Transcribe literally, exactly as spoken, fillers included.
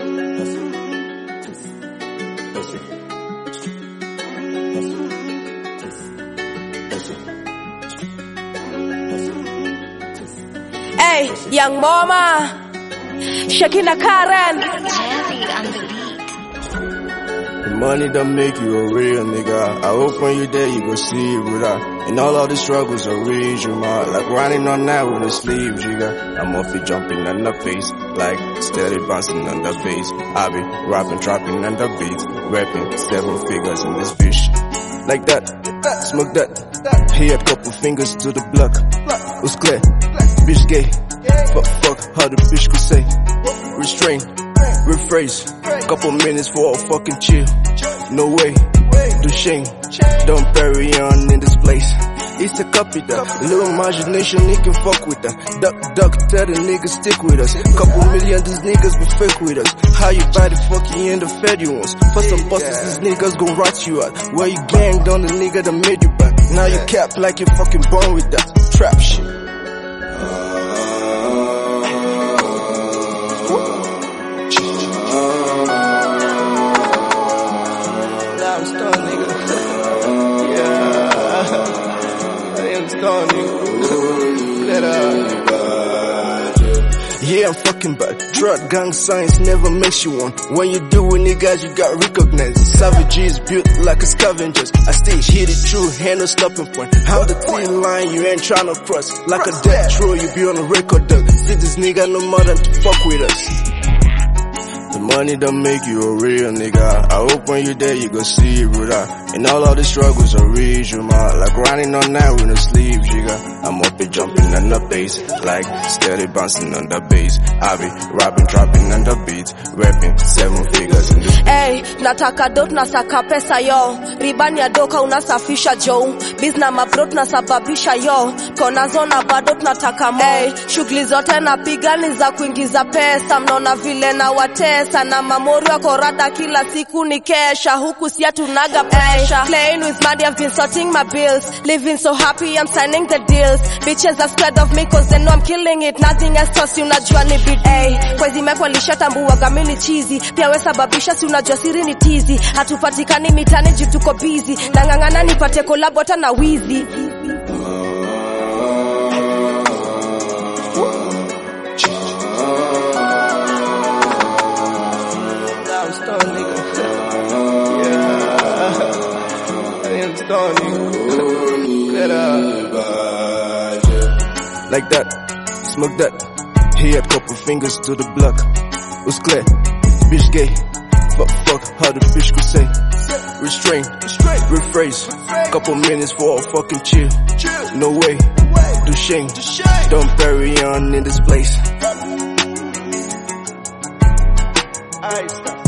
Hey, young mama, shaking a Karen. Jerry on the beat. Money don't make you a real nigga. I hope when you there you go see it with her. And all of the struggles are real, you man. Like running on that with the sleeve, jigga. I'm off it jumping on the face, like steady bouncing on the bass. I be rapping, trapping on the beats, rapping seven figures in this bitch. Like that, smoke that. He had couple fingers to the block. Was clear, bitch gay. Fuck, fuck, how the bitch could say. Restrain, rephrase. Couple minutes for a fucking chill. No way, do shame. Don't bury on in this place. It's a copy that. Little imagination, he can fuck with that. Duck, duck, tell the niggas stick with us. Couple million, these niggas be fake with us. How you buy the fuck you in the fed you once? For some bosses, these niggas gon' rat you out. Where you ganged on the nigga that made you back. Now you cap like you fucking born with that. Trap shit. I'm stoned, nigga. Yeah, I am stoned, nigga. Let up. Yeah, I'm fucking bad. Drug gang science never makes you one. When you do it, niggas, you got recognized. Savages built like a scavengers. I stay hit it true, ain't no stopping point. I'm the thin line you ain't tryna cross. Like a death row, you be on a record dog. See this nigga no more than to fuck with us. The money don't make you a real nigga. I hope when you there you go see it with her. And all of the struggles are real, you man. Like running on that with no sleeve, jigga. I'm up and jumping on the bass, like steady bouncing on the bass. I be rapping, trapping on the beats, rapping seven figures in the Hey, nataka dot nasaka pesa yo. Ribani ya doka unasafisha jo. Bizna mabrot nasababisha yo. Kona zona bado tunataka mo. Hey, shughuli zote napiga ni za kuingiza pesa. Mnaona vile na watesa na mamori wako rada kila siku ni kesha. Huku siya tunaga pressure. Playing with money, I've been sorting my bills. Living so happy, I'm signing the deals. Bitches are scared of me cause they know I'm killing it. Nothing else toss you unajua ni beat. Ay, kwezi mekwa lishatambua gamini cheesy. Pia we sababisha si unajua siri ni tizi. Hatupatikani mitani juu tuko busy. Nangangana nipate collab hata na Weezy. I'm stoned, nigga. Yeah, I am stoned, nigga. Let up. Like that, smoke that. He had couple fingers to the block. Was clear, bitch gay. Fuck, fuck, how the bitch could say. Restrain, rephrase. Couple minutes for a fucking chill. No way, do shame. Don't bury on in this place. Alright, stop.